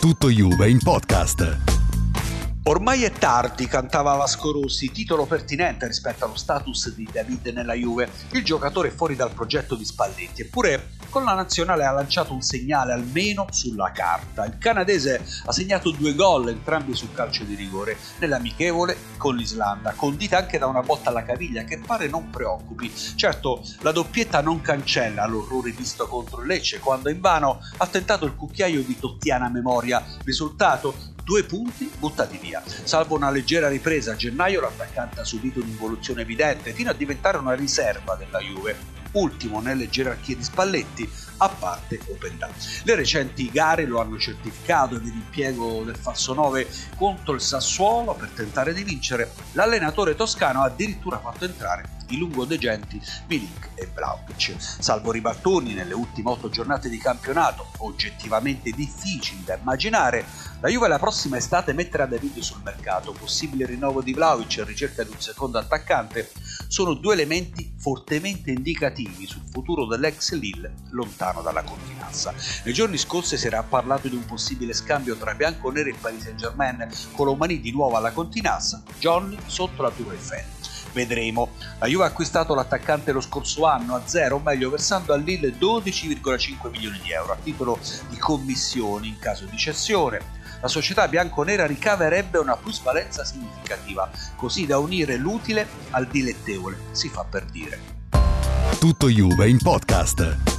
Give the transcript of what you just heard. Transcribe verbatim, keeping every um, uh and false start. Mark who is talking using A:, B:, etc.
A: Tutto Juve in podcast.
B: Ormai è tardi, cantava Vasco Rossi, titolo pertinente rispetto allo status di David nella Juve. Il giocatore è fuori dal progetto di Spalletti, eppure con la nazionale ha lanciato un segnale almeno sulla carta. Il canadese ha segnato due gol, entrambi sul calcio di rigore, nell'amichevole con l'Islanda, condita anche da una botta alla caviglia che pare non preoccupi. Certo, la doppietta non cancella l'orrore visto contro il Lecce, quando invano ha tentato il cucchiaio di Tottiana memoria. Risultato? Due punti buttati via. Salvo una leggera ripresa a gennaio, l'attaccante ha subito un'involuzione evidente fino a diventare una riserva della Juve, ultimo nelle gerarchie di Spalletti, a parte Openda. Le recenti gare lo hanno certificato ed l'impiego del falso nove contro il Sassuolo per tentare di vincere. L'allenatore toscano ha addirittura fatto entrare i lungodegenti Milik e Vlahovic. Salvo ribaltoni nelle ultime otto giornate di campionato, oggettivamente difficili da immaginare, la Juve la prossima estate metterà David sul mercato. Possibile rinnovo di Vlahovic e ricerca di un secondo attaccante sono due elementi fortemente indicativi sul futuro dell'ex Lille lontano dalla continassa. Nei giorni scorsi si era parlato di un possibile scambio tra bianconeri e Paris Saint-Germain, con Omani di nuovo alla continassa, Johnny sotto la Tour Eiffel. Vedremo. La Juve ha acquistato l'attaccante lo scorso anno a zero, o meglio versando a Lille dodici virgola cinque milioni di euro a titolo di commissioni in caso di cessione. La società bianconera ricaverebbe una plusvalenza significativa, così da unire l'utile al dilettevole, si fa per dire.
A: Tutto Juve in podcast.